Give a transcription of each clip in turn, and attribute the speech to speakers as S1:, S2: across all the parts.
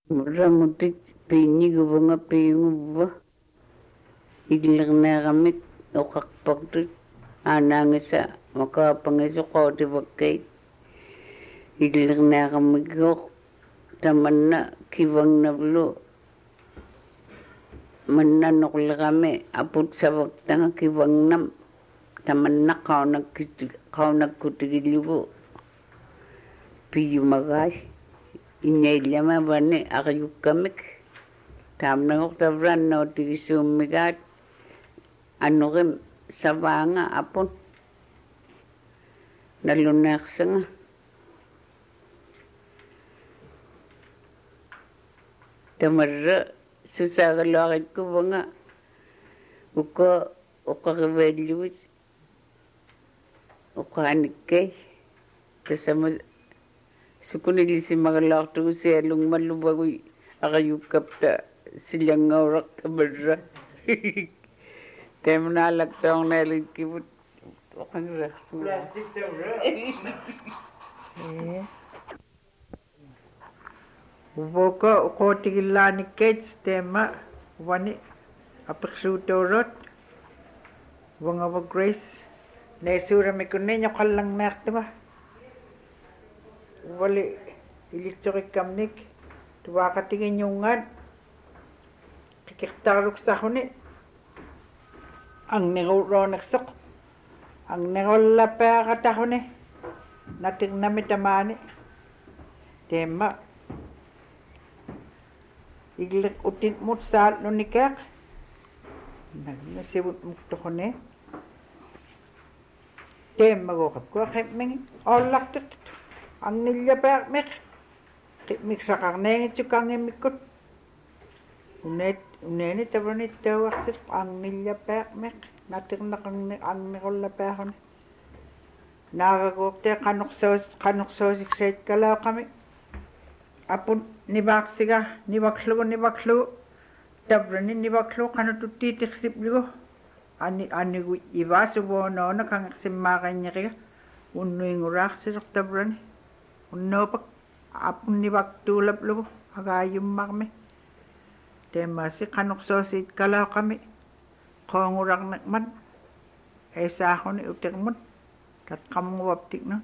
S1: Ramutit pinigubanga pinguba iglarneeramik oqarpartut aanangasa makapangasa qootivakkait iglarneeramiggoq tamanna kivangnavlu mannanuqlerami aputsavaktanga kivangnam tamanna qaunakkutigillugu piyumagai innaillama vani aqyukkamik taamnagoqtavrannautigissuummigaat annuqim savaanga apun nalluneersanga tamarra susaagalluaqitkuvanga uqqariveelluit uqqaanikkei tasama sukunilisimagallartugu sialungmalluvagui aqayukkapta silangauraq tamarra temnaalaktoornealikkivut oqangerarsuga
S2: Uvoka uqootigillaanikkait teema wani apiqsuutoorot wangava Grace neesuuramikkunni ñoqallangneertuga wali ilitsorikkamnik tuvaaqatigiñungaat qiqirtaruksaruni angneruuroonерсоq angnerullapeaqataruni natirnami tamaani teema iglik utin mut saal nunikeaq nasivut muktoqune teemagoqapkua qimmingi ollaqtiq angnillapeaqmiq qimmiqsaqarneengitsukangimmikkut uneeni tavrani tauarsit angnillapeaqmiq natirnaqanni angnerullapeaquni naagagoqte qanuqsoosiksait kalaaqami apun nivaqsiga nivaqlugu tavrani nivaqlugu qanututtiitiqsiplugu anigu ivasuvonoona kangersimmaaqanñeriga unnuinguraarsisoq tavrani unnoopak apun nivaqtuulaplugu agaayummarmi teemaasi qanuqsoosiit kalaaqami qoongurarnaqmat eesaaquni utirmut tatqamnguvaptikna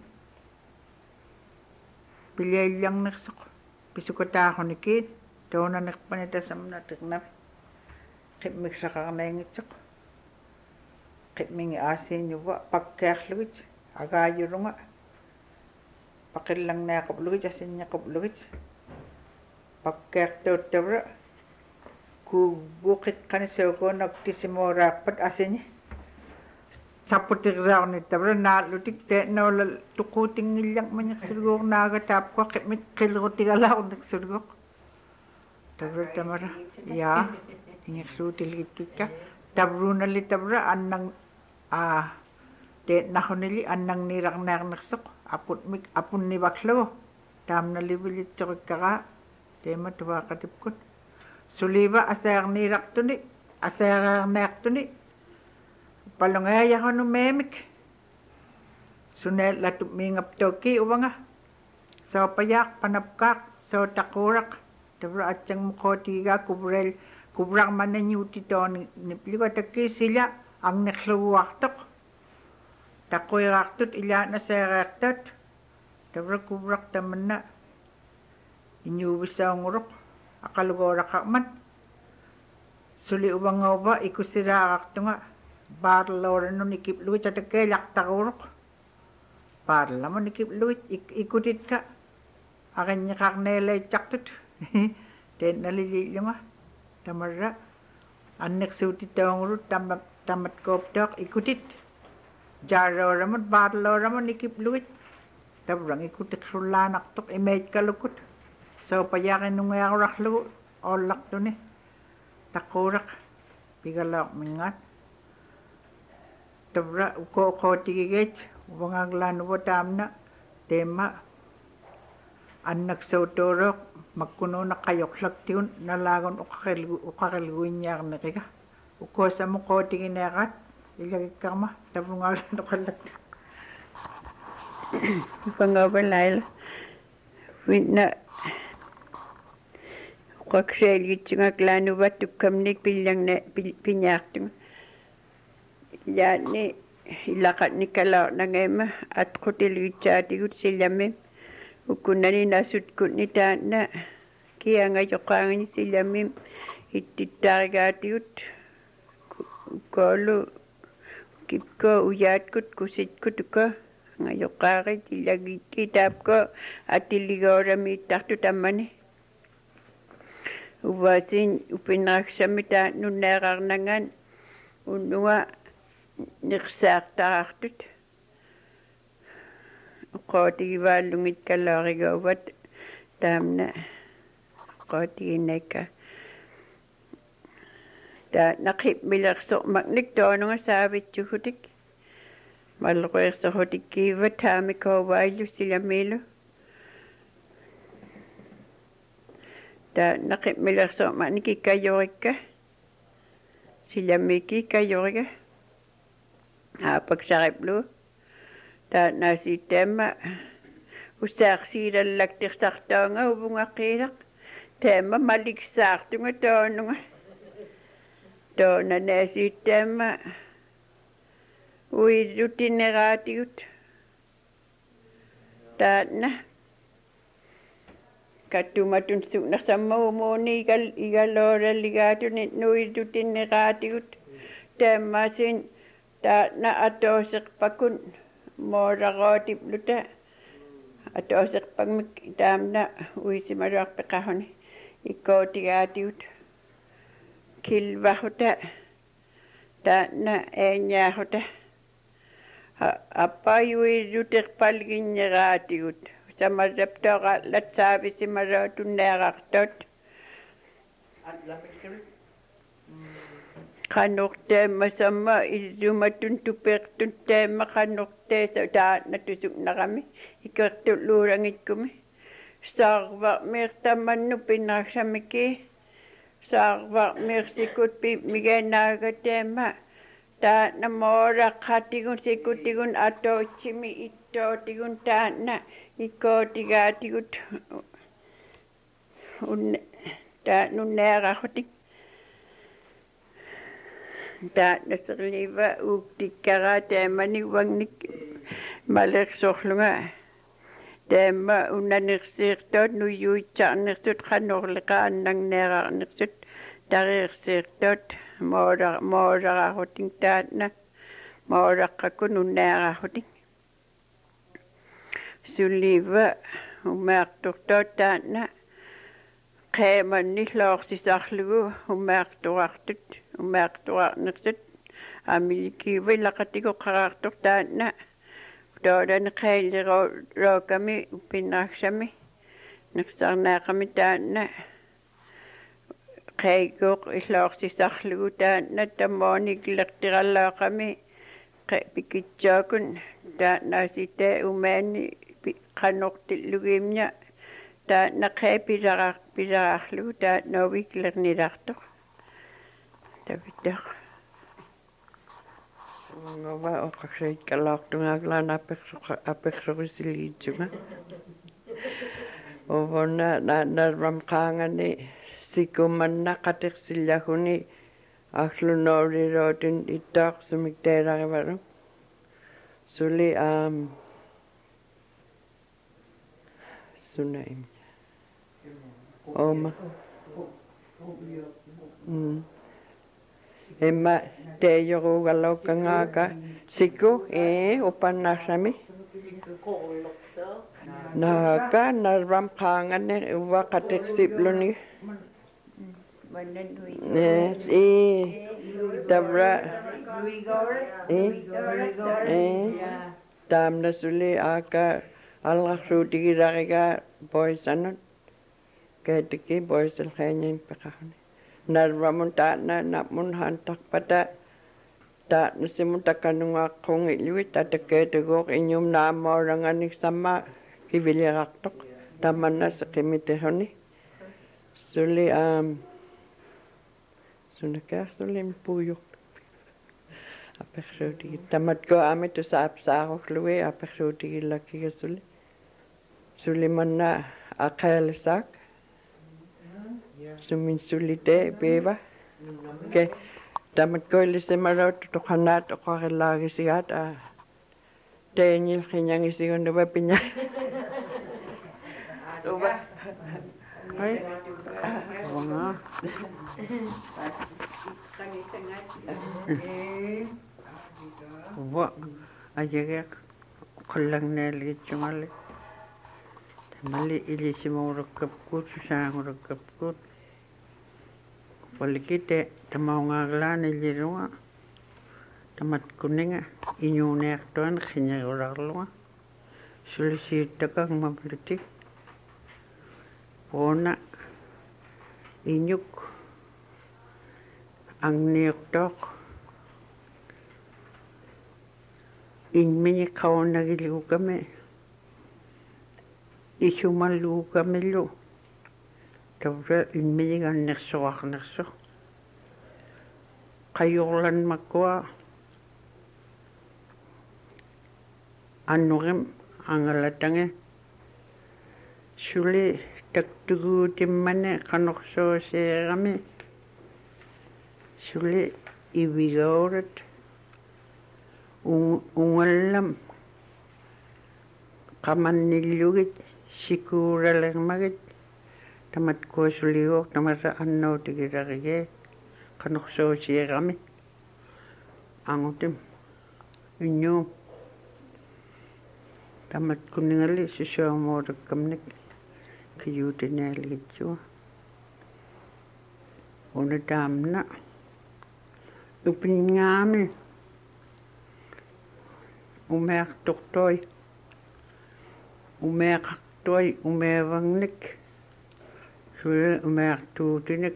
S2: pileillarnersoq pisukataaqunikiin toonanerpani tasamnatirnami qimmiksaqarneengitsoq qimmingi aasiiñuva pakkiarlugit agaayurunga paqillarneaqaplugit asinñaqaplugit pakkiartuuttavra kuuguqitqanisaukuunaqtisimooraarpat asiñi sapputirraarnittavra naallutik teennoola tuquutingillarmañersulguornaaga taapkua qimit qilrutigalaarnersulguoq tavra tamara yaa ingersuutilgitkikka tavruunalli tavra annang teennarunili annangniilarnearnersoq apunnivaqlugu taamnalivillitsorikkaraa teema tuvaaqatipput suliva asaarneartuni palungaayahonu meemik sunellatu miingaptoki uvanga soopayaaq panapkaaq sootaquuraq tavra atsangmuqootigigaa kubrarmananiutitooni nipligatakki sila angnerluguartoq taquiraartut ilaaнаseereertat tavra kubraq tamanna iñuuvissaunguruq aqalugooraqarmat suli uvangauva ikusiraaqartunga baarlooranun ikipluit atakkeelartaruuruq baarlamun ikipluit ikutitka aqinñiqarneelaitsartut teennaliliillunga tamarra annersuutittaungurut tamatkooptooq ikutit jaarooramut baarlooramun ikipluit tavrang ikutiqsullaanartoq imeitkalukut soopayaaqinungiarurarlugu oollartuni taquuraq pigalaaqmingaat tavra uqooqootigigait uvangaaglaanuva taamna teema annaksuutuuruuq makkunuunaqqajoqlaktigun nalaagun uqarilguinñaarneqiga uqoosamuqootigineeqaat ilagikkarma tavrungaalluqallak
S1: Pangapalaila Fitna Qoqseelgitsinga klaanuvat tukkamnik pillangne pinyaartunga yaani ilaqatnikalaornangeema atqutilgitsaatigut sillami ukkunnani nasutkutni taanna kiangajoqaangani sillami ittittaarigaatigut koolu kipko uyaatkut kusitkutuka ngajoqaarit illagikki taapko attilligooramiittartu tammani uvasin upinnaaksamita nunneerarnangan unnunga nirsaartarartut qootigivaallungit kalaarigauvat taamna qootiginnaikka ta naqipmilersormaknik toonunga saavitsugutik malluqeersorhutikkiivat haamikauvaillu silamiilu ta naqipmilersormaknik ikkajorikka silamiki ikkajorika aapaksariplu ta naasiitteemma usaarsiilallaktirsartaanga uvungaqiilaq teemma maliksaartunga toonunga toona naasiitteemma uirrutineraatigut taanna kattumatun suunarsamma umuuni igalooralligaatuni nuirrutineraatigut teemmasin taanna atooseqpakun mooraqootipluta atooseqpakmik taamna uisimaruarpeqahuni ikkootigaatigut kilvahuta taanna eeñaahuta appayuirruterpalginneraatigut samarraptoqa latsaavisimaratunneerartot qanorteemma samma illumatun tupertun teemma qanorteesa taanna tusuknarami ikertulluurangitkumi saarvarmiirtammannu pinnaaksamiki saarvarmiirsikut migeenaaga teemma taanna mooraqatigun sikutigun atootsimi ittootigun taanna ikkootigaatigut taannunneerahutik taanna serliva uuktikkaraa teemmani wangnik malersorlunga teemma unnanirsiirtoot nuyuitsarnirsut qanorliqaannangneerarnirsut tariirsiirtoot mooraqahutin taanna mooraqaqun unneerahutin sulliva umearturtoot taanna qeemanni loorsisarlugu umearturarnirsut amilikiivillaqatigu qaraartur taanna toodani qeellirookami upinnaaksami niqsarnaaqami taanna qeiguq illoorsisarlugu taanna tammoonigilertirallaaqami pikitsaakun taannaasite umeani qanortillugiimña taanna qeepisaraarlugu taannoovigilernilartoq tavittaq ngova oqaksait kalaartungaaglaana apersorisiliitsunga ovonna naanarram qaangani sikumanna qatersillaguni арлуноорироотун иттаақсумик сули сунаим ома эмма теёругаллауккангаака сику упаннаарсами наака нарвам qaangane увақатексиплуни tabra taamna suli aka allarsuutigilariga poisanut kaitiki poisal khaanin peqahuni narvamun taana napmun hantarpata taana simutakanungaaqquungilluit atakeetugoq iñum naamooranganik samma kivilirartoq tamanna seqimitehuni suli sunakaarsulim puuyuq apersuutigi tamatko amitu saapsaaruqlugi apersuutigillakkigasuli sulimanna aqaalisaak suminsulite peva ke tamat koilisemaro tukanat oqarelaagisigaat Daniel qiñangisigun nuba piña nuba ai wanga wa ajege qallangnaalgitsungalle tamali ilisimaurukkapkut susaangurukkapkut Walikite tamaungaaglaan ilirunga tamat kuninga inyuneertuan qiñagurarlunga sulisiittakang maplutik Pona inyuk angniuqtoq inmini qaunagilugame isumalluugamillu tawra inmini gannersuarnersu qayurlanmakkua annurim angalatange suli taktuguutimmane qanorsuuseerami suli ivigaurat ungallam qamannillugit sikuuralermagit tamat kuasuliuq tamasa annautigirarige qanorsuuseerami angutim innu tamat kuningali susuamuutakkamnik kiyuutinaalgitsua unataamna upingaami umeartortoi umeavangnik sule umeartuutinik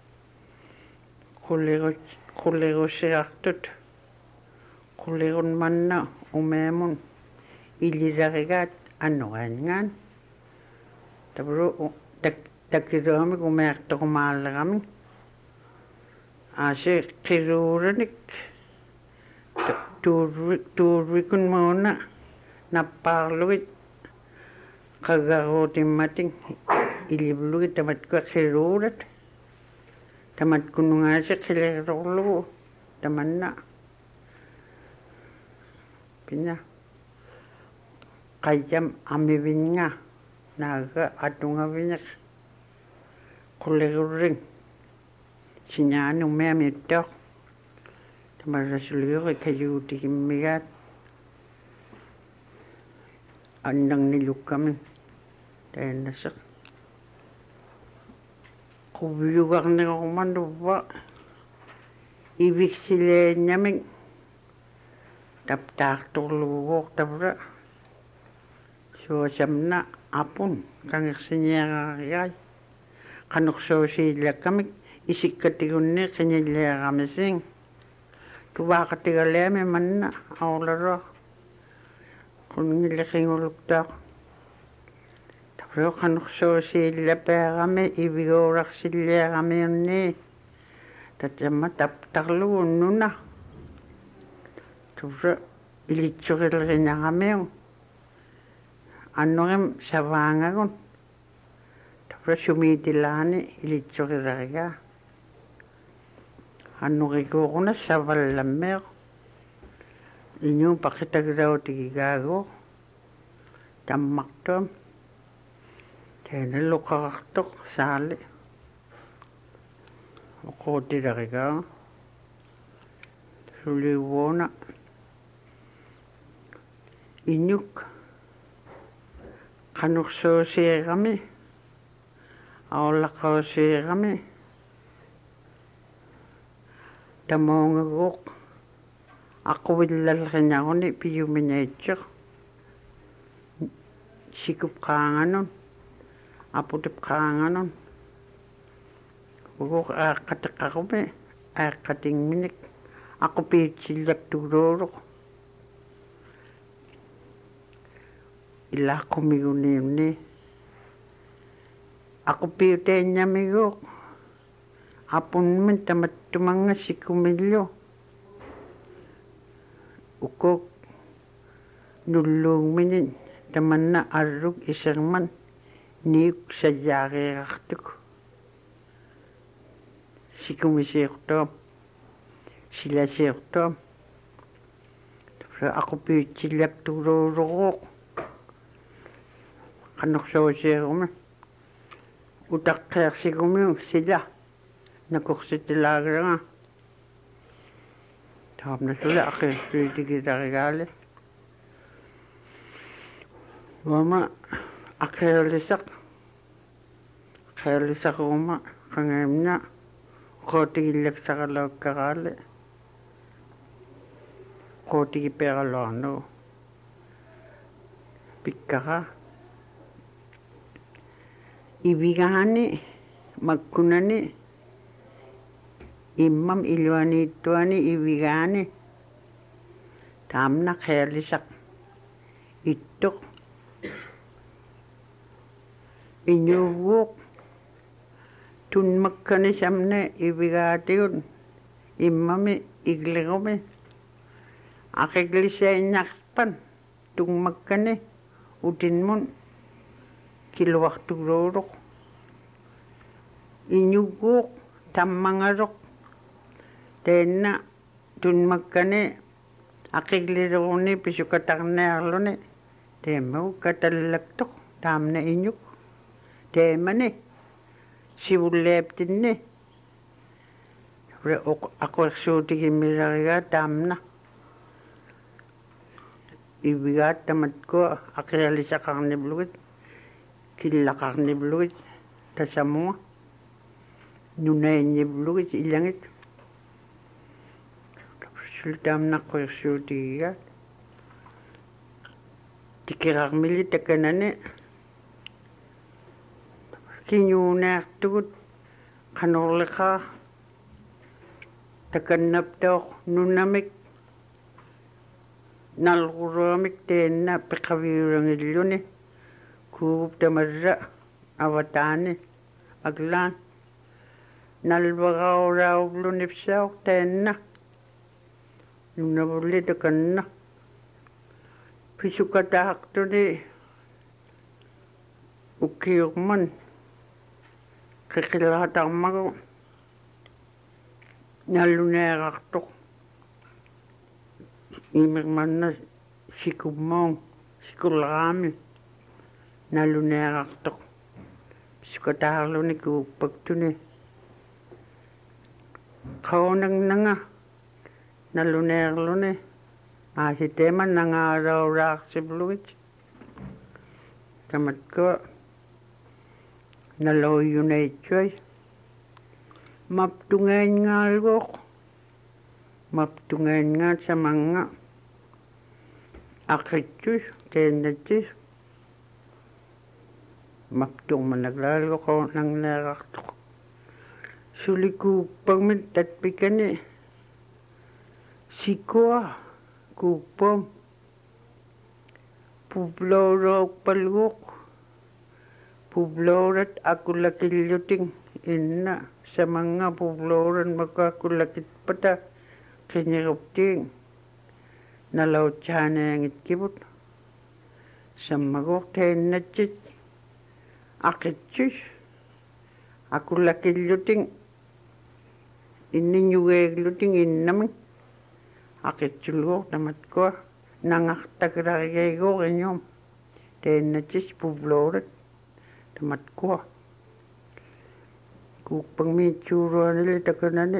S1: qullerussiartut qullerun manna umeamun ililarigaat annoraangaan tabru takiruamik umeartoqumaallerami ase qiruuranik tuurrikun muuna nappaarlugit qagaruutimmatin ilivlugit tamatkua qiruurat tamatkunungaasi qilerorlugu tamanna pinya qayyam amivinga naga atungaviñaq qullegurring sinyaani umeamittoq tamarrasuliuqi kayuutigimmigaat annarnilukkami taannaseq quviyugarniqormanuvva iviksileennamik taptaartorluguuq tavra suasamna apun kangersiñiarariai qanorsuusiillakkamik isikkatigunni qiñilleeramising tuvaaqatigaleami manna aularo qunngilleqinguluktaaq tavro qanorsuusiillapeerami iviguurarsilliaramiunni tatamma taptarlugu unnuna tavro ilitsurilriñaramiun annorim savaangagun tavro sumiitilaani ilitsurilarigaa annurikuuquna savallammeeq inyu paqitagirautigigaagu tammartuam taanalluqarartoq saali oquutilarigaa suliuvuuna inyuk qanorsuusiirami aulaqausiirami tamuungaguuq aquvillalriñaruni piyuminaitseq sikupqaanganun aputipqaanganun uguuq aaqqatiqqarumi aaqqatingminik aqupiitsillaktuuluuruq ilaqqumiguniunni aqupiuteenñamiguuq apunmin tamattumanga sikumillu ukuk nulluungminin tamanna arruk iserman niuk sajaariartuk sikumisirtoom silasiirtoom aku pyytsillak tuluururuq qannerluusiiruma utaqqeersigumi sila nakursitilaaganga taamnasula aqirpyytigilarigaale wama aqeerlisaquma qangaimna qootigillaksaqalaukkaraale qootigipeeraloarnu pikkara ivigaani makkunani immam iluaniittuani ivigaani taamna qeerlisaq ittuq inyuvuuq tunmakkani samne ivigaatigun immami igliqumi aqiglisainnarpan tungmakkani utinmun kiluartuluuruq inyuvuuq tammangaluq teenna tunmakkani aqiglileruni pisukatarniarluni teemmagu katallaktoq taamna inyuk teemani sivulleaptinni aquersuutigimilarigaa taamna ivigaat tamatkua aqialisaqarnivlugit killaqarnivlugit tasamuga nunainñivlugit illangit sultaamnaqquyersuutigigaat tikirarmili takanani kiñuunaartugut qanorliqaa takannaptooq nunamik nalquruamik teenna piqaviurangilluni kuugup tamarra avataani aglaan nalvagaurauvlunipsauq teenna nunavulli takanna pisukataaqtuni ukkiuqman qiqilaatarmagu nalluneerartuq imirmanna sikullaraami nalluneerartuq pisukataarluni kuuppaktuni qaunangnanga nalluneerluni aasiteema nangaarauraarsiplugit tamatkua naloiyunaitsuai maptungainngaalguuq maptungaingaat samanga aqitsus teennatsis maptungmanaglaalguqo nangneerartuq sulikuuppagmit tatpikani sikua kuuppom publooruuppalguuq publoorat akullakilluting inna samanga publooran makakullakitpata qiniruptiin nalautsaanaangitkivut sammaguuq teennatsit aqitsus akullakilluting inniñugeegluting innamik aqitsulguuq tamatkua nangartakilarigayguuq iñuum teennatsis publoorat tamatkua kuuppangmiitsuuruanili takanani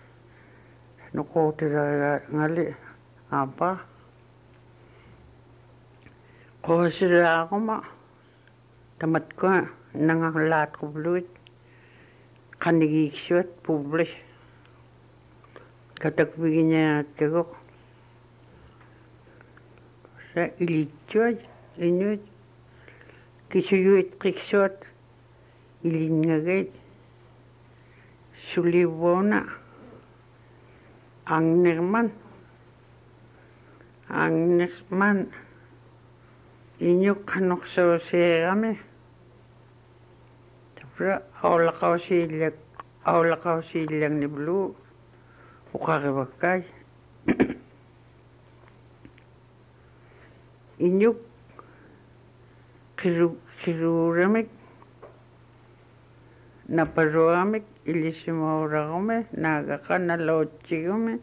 S1: noqootilarigaangali aapa qoosilaaquma tamatkua nangarlaatquvluit qanigiiksuat publis katakvigiñaatkaguq sa ilitsuat inuit kisuyuit qiksuat ilinnagait sulivuuna angnerman inyuk qanorsuusiirami tapra aulaqausiillangnibluu uqarivakkai inyuk qiruuramik naparuamik ilisimauraqumi naagaqa nalootsigumi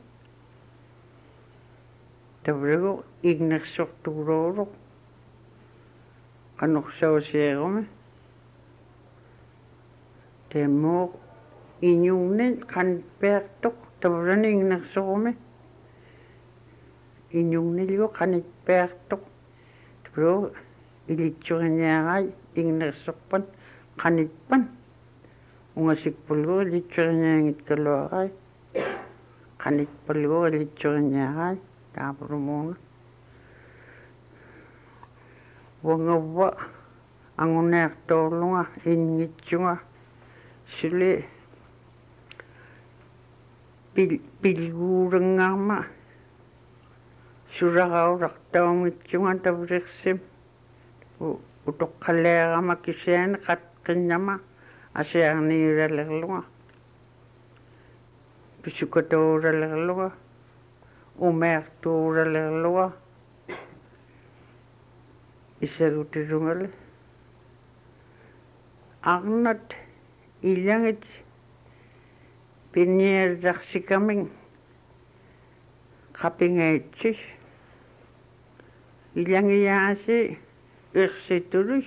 S1: tavrigu ignersortuuruuruq qanuqsausiaqumi temmuuq iñuunnin qanitpeertuq tavrani ignersorumi iñuunniligu qanitpeertuq tavrigu ilitsuriñaaqai ignersorpan qanitpan ungasikpulgu ilitsuriñaangitkaluaqai qanitpalgu ilitsuriñaaqai taapurumuuna wangavva anguneartoorlunga ingitsunga suli pilguurangaarma suraqauraqtaungitsunga tavriqsim utoqqaleerama kisiani qatqinnama asiarniiralerlunga pisukatooralerluga umeartuuralerluga isagutirungale arnat ilangit pinniartarsikaming qapingaitsis ilangiyaasi irsitulus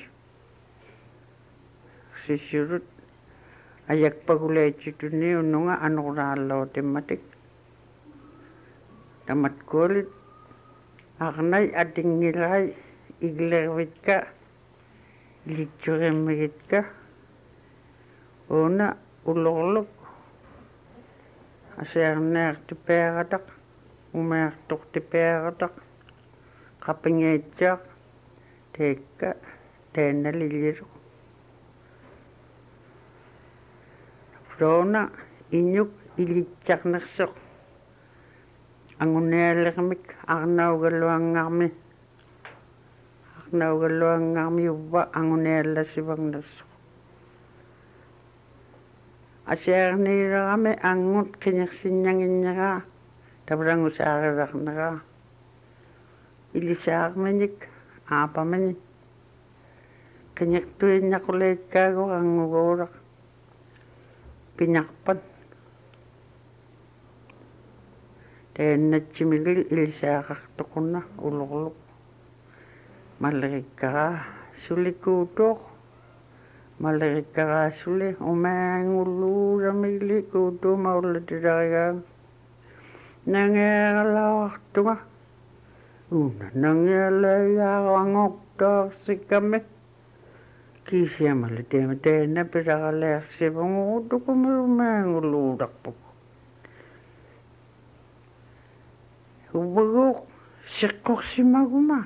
S1: sisurut ayakpagulaitsituni ununga anuqraalluutimmatik tamatkuulit arnai atingirai iglervitka ilitsurimmigitka una ulorluk asiarniartipeerataq umeartortipeerataq qapingaitsaaq teekka teennalilliruq Rona inyuk ilitsarnersoq angunealermik arnaugaluangarmi uvva anguneallasivarnersoq asiarniirarami angut qinersinñanginneraa tavrangusaarivarneraa ilisaarminik aapamini qinertuinnaquleikkaagu anguguuraq pinarpan teennatsimigil ilisaaqartoqunna ulorluq mallerikkaraa sulikuutuoq mallerikkaraa suli umaangulluuramigli kuutuumaullatilarigaa nangeeralaartunga una nangeerlaiyaaruangoqtaarsikkammi kiisiamalle teenna piraqalearsivanguutukumirumaangulluutarpuk uvaguuq siqqorsimaguma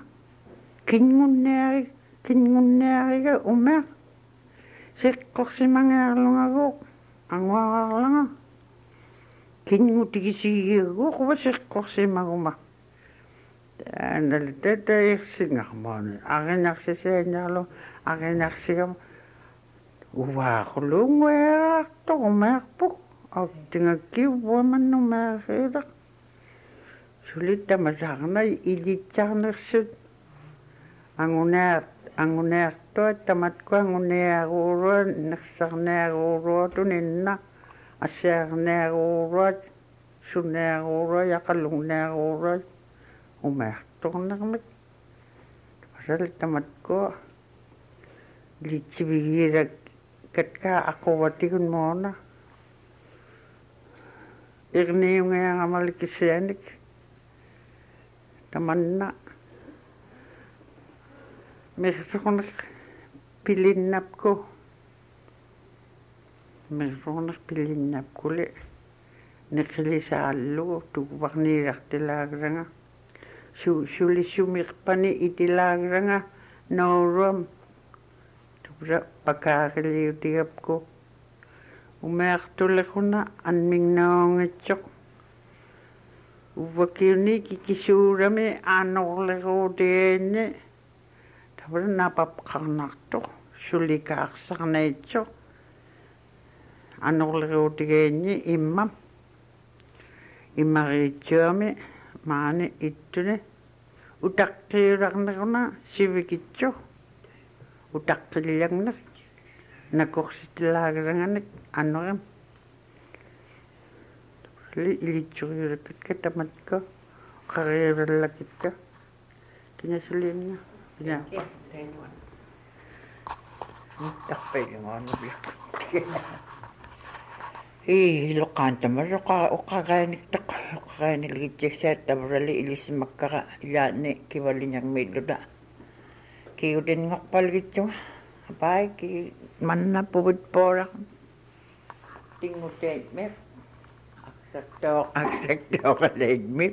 S1: kingunniariga umeaq siqqorsimangearlungaguuq anguararlanga kingutikisigiaguuq uva siqqorsimaguma analtata irsingarmaani arinarsisaanarlu arinarsigam uvaaqulungueartoq umearpuk autingakkiuvvamannumeariilaq sulittamasaarnai ilitsarnersut anguneartuat tamatku angunearuurua nersarnearuuruatuninna assiarnearuuruat sunnearuurua yaqallungnearuuruat umeartornermik pasalittamatku litsivigiirak katkaa aquvatigun moona irniungeangamalikissianik tamanna mersoqoneq pilinnapkuli neqilisaallugu tukuvarniilartilaageranga sulissumiqpani itilaageranga nooruam tupra pakaariliutigapku umeartulequna anmingnaongitsoq uvvakiuni kikisuurami aanorleruutigiinni tapra napapqarnartoq sulikaarsarnaitsoq aanorleruutigiinni immariitsuami maani ittuni utaqqiyularneruna sivikitsu utaqqillagner Nakorsitilaageranganak anoram. Ilitsuriulattka tamatko qariavallakitka kinasuliinga inaappa
S2: tarpilungaanulliq loqaantamar oqaqaanikteq oqaqaanilgitsiksaat tavrali ilisimakkara ilaanni kivaliñarmiilluta kiutinngorpalgitsuga apai ki manna puvitpooraq tinguteitmeq aksaktoqaleitmip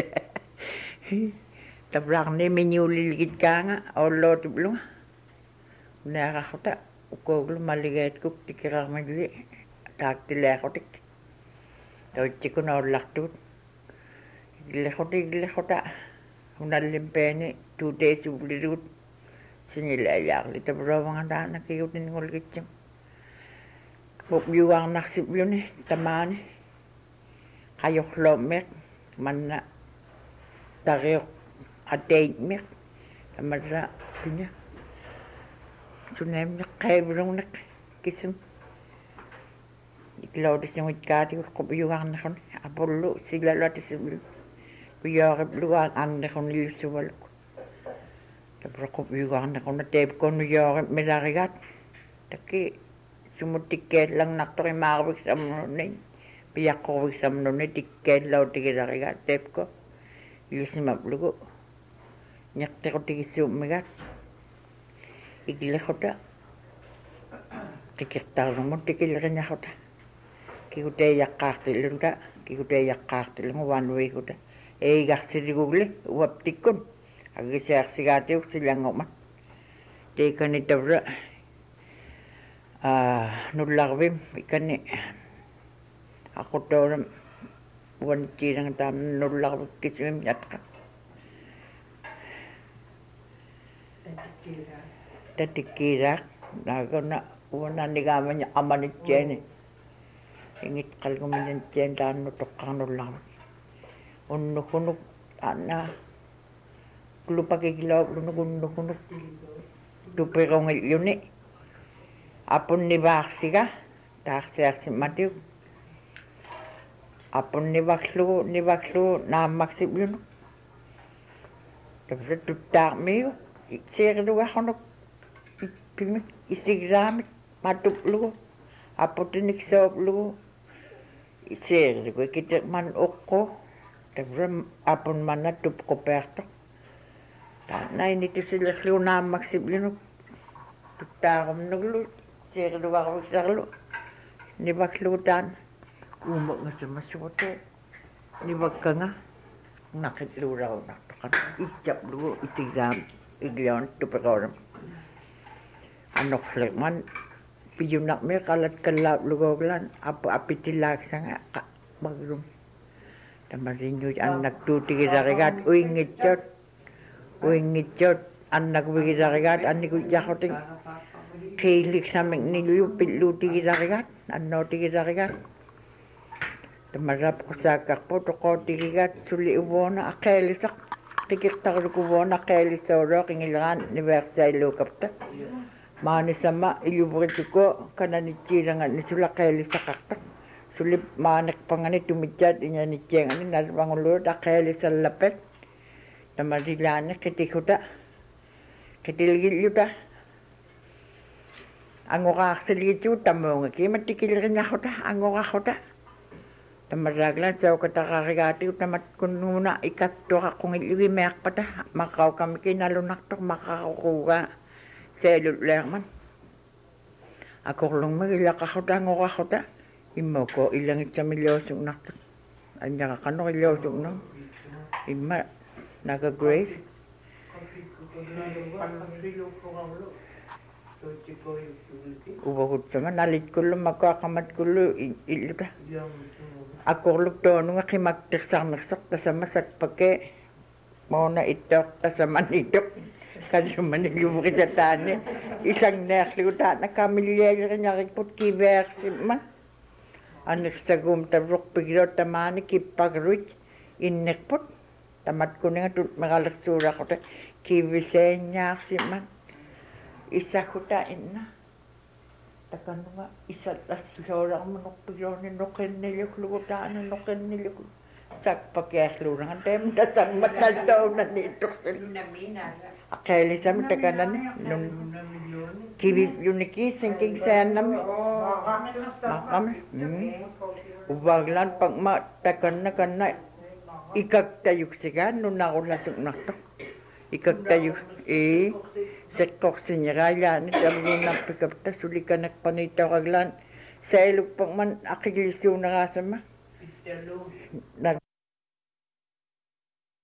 S2: tavrarni miñuulilgitkaanga ollootipluga unaaqarruta ukooglu maligaetkuk tikirarmagli taaktileaqotik toitsikuna iglequta unallimpeeni tuuteesuvlilugut sinilaaliarli tavravangataana kigutinngulgitsum yuarnarsipyuni tamaani qajorluummiq manna tariuq ateiitmiq tamarra piña suneemmiq qaivulungneq kisum iklautisnguitkaatigut qupyuarnarruni apullu silaluatisuvlu kuyooriplugaan aannerunillussuvaluk tapra qupyuarnarruna teepkonu yoorip milarigaat takki sumuttikkeellangnaqqorimaarviksamnunni piaqqorviksamnunni tikkeellautigilarigaat teepko ilissimaplugu ñaqtiqutikissuummigaat iklequta tikirtarlumut tikileriñarruta kiguteeyaqqaartillungu vanuiguta eigarsiligugli uaptikkun agisiarsigaatiuk silangormat teikani tavra nullarvim ikani aqutooram uanittiilangataam nullarvikkisumim yatqa tatikkiiraaq naaguna uanannigaamaña amanittiani ingit qalguminantian taannu toqqarnullarvik unnukunuk taanna kulupakikilauplunuk unnukunuk tupiqungilluni apunnivaarsiga taarsiarsimmatiu apunnivarlugu naammaksipljunu tavra tuttaarmiu seerilugarrunuk ippimik isigraamik matuplugu aputiniksooplugu seerilugu ikiteqman uqqu tavra apunmanna tupqupeartoq taanna initusilerlugu naammaksipljunuk tuttaarumnuglu seerilugarviksarlu nivaklugu taanna uumaqngasamassuute nivakkanga naqitluurarunartoqan itchaplugu isigraam iglion tupiqooram anorliqman piyunarmi qalatkallaaplugooglan apitillaaksaga maglum tamarinnuit annaktuutigilarigaat uingitsoot annakvigilarigaat annikuyarrutik qiilliksamik nillu pilluutigilarigaat annootigilarigaat tamarap qusaakkarpu toqootigigaat suli uvuuna aqeelisaq tikirtarlukuvuuna aqeelissoorooq ingilraan niversailuukapta maanisama iluvrituko kananitsiilanga nisulaqeelisaqartak suli maaneqpangani tumitsaat inanitsiangani nalvanguluut aqeelisallapet tamarilaani qitilgilluta angoraarsiligitsuu tamuunga kiimattikileriñarruta angorarruta tamarraaglan saukataqarigaatigu tamatkunnuuna ikattuaqaqungillugimearpata maqaukamiki nalunartoq maqaruquugaa seelulleerman akorlungmagillaqarruta angorarruta immoko illangitsamilluussugnartut anñaqaqanerilluusugnu imma naga Grace uvagutsama nalitkullu makuaqamatkullu illuta akorluk toonunga qimaktirsarnersoq tasama sakpake moona ittoq tasamanitok kallumanilluvuqisataani isangneerlugu taana kamillialeriñarikput kiveersimman anirsagum tavruqpigilo tamaani kippagruit innerput tamatkuninga tutmeqalersuuraqota kiviseeñaarsimman isahuta inna takan nga isat las seorang menukpigron ni nukin niluk lugutan nukin niluk sak pakyahluran tem datang mataldaw na nito akali sa mi takanan nung kibi yuniki singking sanam makam ubaglan pag takan na kana ikagtayuk sigan nung nakulasok nakto ikagtayuk sekok sinyaraya ni sabi na pikapta sulikan nagpanitaw kaglan sa ilog pang man akilisyo na nga sama